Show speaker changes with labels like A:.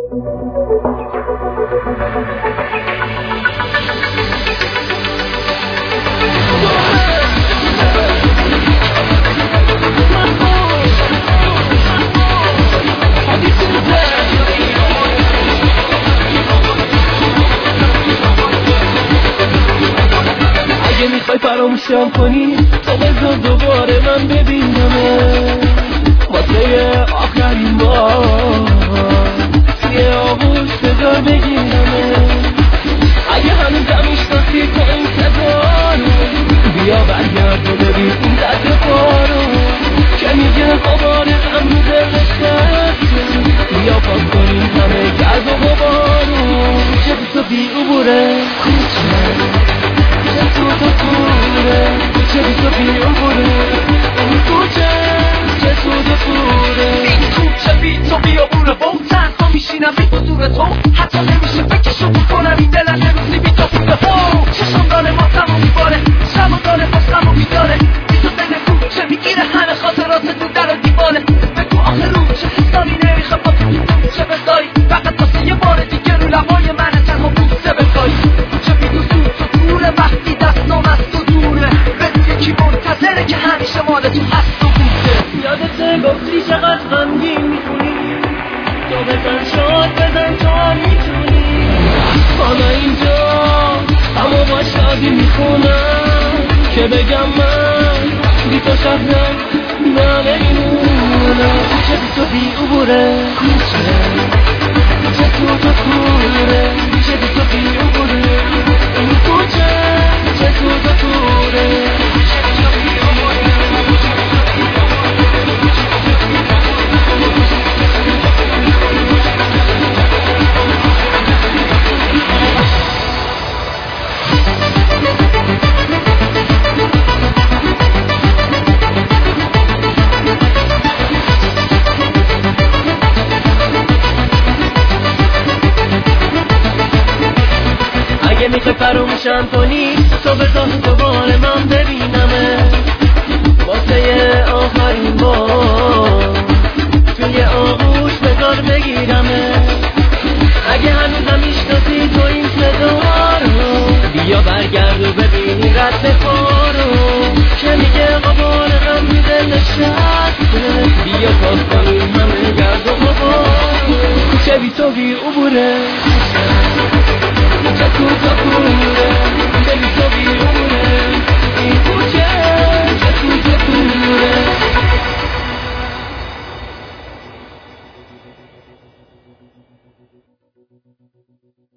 A: اگه میخوای فراموشم کنی تو بذار دوباره من ببینمه واسه آخرین بار توی آغوش بذار بگیرمه اگه هنوزم میشناسی تو این صدا رو بیا برگرد و ببین این درد پارو که میگه غبار غم رو دلش بسته بیا پاک کنیم همه گرد و غبارو چه بی تو بی عبوره چه تو پوره چه بی تو بی عبوره این کوچه چه تو پوره این کوچه بی تو بی عبوره با اون تنها میشینم بی حضور تو حتی نمیشه فکرشو بکنم این دلم نمیسی بی تو بوده چشم داره ما تمام میباره شب داره باز غم و بیداره بی تو دل کوچه میگیره همه خاطرات تو در و دیواره بگو آخه رو چه حسابی نمیخوام با تو چه بذاری فقط واسه یه بار دیگه رو لبای من تنها بوسه بخوای چه بی حضور تو دوره وقتی دستام از تو دوره بدون یکی منتظره که همیشه مال تو هست و بوده یادت گفتی چقدر غمگین میتونی تو بزن شاد بزن تو هم میتونی حالا اینجا اما با شادی میخونم که بگم من بی تو شبنم نمیمونم چه بی تو بی عبوره چه تو پوره چه بی تو بی عبوره این کوچه چه تو پوره اگه میخوای فراموشم کنی تو بذار دوباره من ببینمه واسه آخرین بار توی آغوش بذار بگیرمه اگه هنوزم میشناسی تو این صدا رو بیا برگرد و ببینی رد پارو که میگه غبار غم رو دلش شسته بیا پاک کنیم همه گرد و غبار چه بی تو بی عبوره چه تو پوره چه بی تو بی عبوره این کوچه چه تو پوره